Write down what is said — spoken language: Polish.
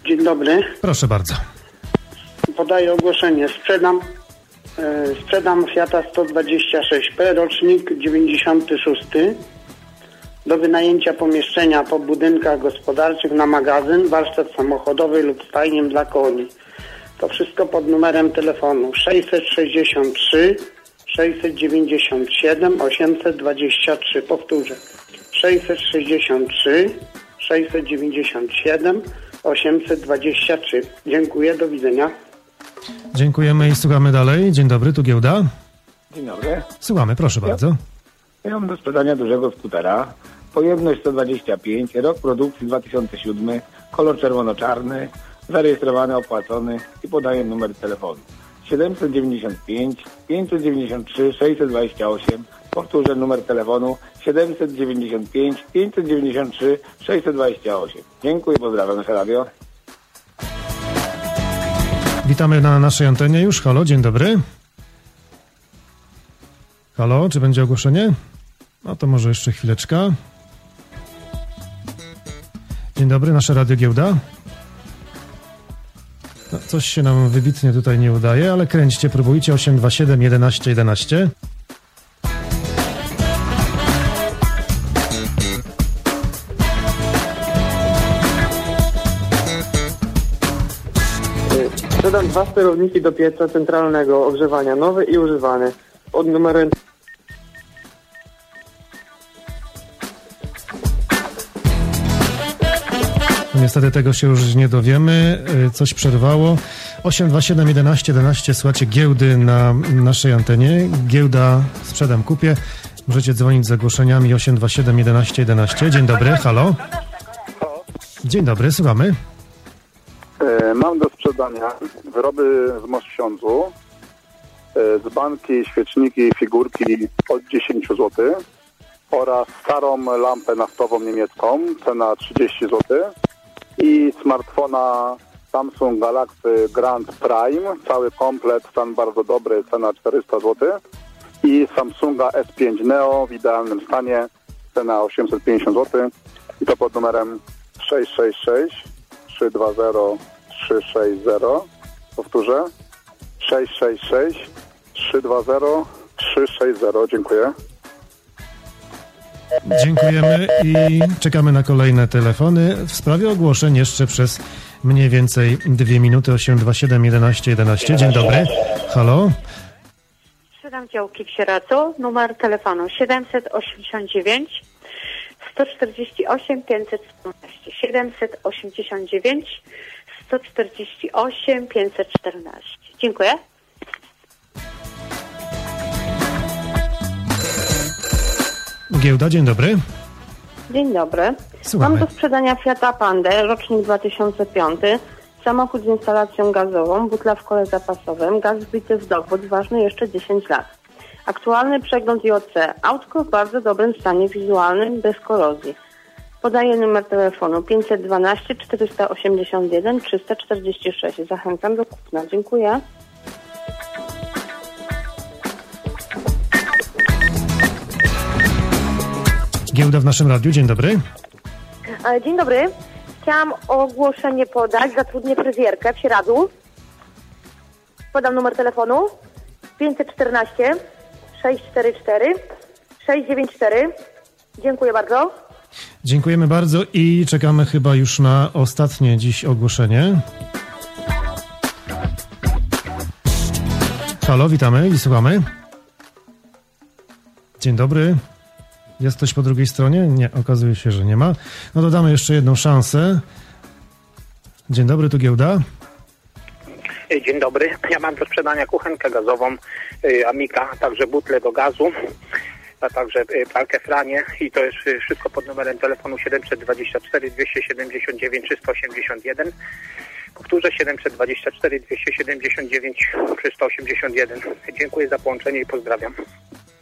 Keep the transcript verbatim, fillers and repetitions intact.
Dzień dobry. Proszę bardzo. Podaję ogłoszenie. Sprzedam e, sprzedam Fiata sto dwadzieścia sześć P, rocznik dziewięćdziesiąty szósty. Do wynajęcia pomieszczenia po budynkach gospodarczych na magazyn, warsztat samochodowy lub stajnię dla koni. To wszystko pod numerem telefonu sześćset sześćdziesiąt trzy sześćset dziewięćdziesiąt siedem osiemset dwadzieścia trzy. Powtórzę. sześćset sześćdziesiąt trzy sześćset dziewięćdziesiąt siedem osiemset dwadzieścia trzy. Dziękuję, do widzenia. Dziękujemy i słuchamy dalej. Dzień dobry, tu Giełda. Dzień dobry. Słuchamy, proszę ja, bardzo. Ja mam do sprzedania dużego skutera. Pojemność sto dwadzieścia pięć, rok produkcji dwa tysiące siódmy, kolor czerwono-czarny, zarejestrowany, opłacony i podaję numer telefonu siedemset dziewięćdziesiąt pięć pięćset dziewięćdziesiąt trzy sześćset dwadzieścia osiem. Powtórzę numer telefonu siedemset dziewięćdziesiąt pięć pięćset dziewięćdziesiąt trzy sześćset dwadzieścia osiem. Dziękuję, pozdrawiam, nasze radio. Witamy na naszej antenie już. Halo, dzień dobry. Halo, czy będzie ogłoszenie? No to może jeszcze chwileczka. Dzień dobry, nasze Radio Giełda. No, coś się nam wybitnie tutaj nie udaje, ale kręćcie, próbujcie. Osiem dwa siedem jedenaście jedenaście. Sprzedam dwa sterowniki do pieca centralnego ogrzewania, nowe i używane. Pod numerem... Niestety tego się już nie dowiemy. Coś przerwało. osiem dwa siedem jedenaście jedenaście. Słuchajcie Giełdy na naszej antenie. Giełda sprzedam, kupię. Możecie dzwonić z zagłoszeniami osiem dwa siedem jedenaście jedenaście. Dzień dobry, halo. Dzień dobry, słuchamy. Mam do sprzedania wyroby z Moszcządzu, dzbanki, świeczniki, figurki od dziesięć złotych oraz starą lampę naftową niemiecką, cena trzydzieści złotych i smartfona Samsung Galaxy Grand Prime, cały komplet, stan bardzo dobry, cena czterysta złotych i Samsunga S pięć Neo w idealnym stanie, cena osiemset pięćdziesiąt złotych i to pod numerem sześć sześć sześć trzy dwa zero trzy sześć zero. Powtórzę. sześć sześć sześć trzy dwa zero trzy sześć zero. Dziękuję. Dziękujemy i czekamy na kolejne telefony. W sprawie ogłoszeń jeszcze przez mniej więcej dwie minuty. Osiem dwa siedem jedenaście jedenaście. Dzień dobry. Halo. Sprzedam działki w Sieradzu. Numer telefonu siedemset osiemdziesiąt dziewięć sto czterdzieści osiem pięćset czternaście. siedemset osiemdziesiąt dziewięć sto czterdzieści osiem pięćset czternaście. Dziękuję. Giełda, dzień dobry. Dzień dobry. Słuchamy. Mam do sprzedania Fiata Pandę, rocznik dwa tysiące piąty, samochód z instalacją gazową, butla w kole zapasowym, gaz wbity w dowód, ważny jeszcze dziesięć lat. Aktualny przegląd J C. Autko w bardzo dobrym stanie wizualnym, bez korozji. Podaję numer telefonu pięćset dwanaście czterysta osiemdziesiąt jeden trzysta czterdzieści sześć. Zachęcam do kupna. Dziękuję. Giełda w naszym radiu. Dzień dobry. Dzień dobry. Chciałam ogłoszenie podać. Zatrudnię fryzjerkę w Sieradzu. Podam numer telefonu pięćset czternaście sześć cztery cztery sześć dziewięć cztery. Dziękuję bardzo. Dziękujemy bardzo i czekamy chyba już na ostatnie dziś ogłoszenie. Halo, witamy i słuchamy. Dzień dobry. Jest ktoś po drugiej stronie? Nie, okazuje się, że nie ma. No to damy jeszcze jedną szansę. Dzień dobry, tu Giełda. Dzień dobry. Ja mam do sprzedania kuchenkę gazową Amiga, także butlę do gazu, a także pralkę Franie i to jest wszystko pod numerem telefonu siedemset dwadzieścia cztery dwieście siedemdziesiąt dziewięć trzysta osiemdziesiąt jeden. Powtórzę siedemset dwadzieścia cztery dwieście siedemdziesiąt dziewięć trzysta osiemdziesiąt jeden. Dziękuję za połączenie i pozdrawiam.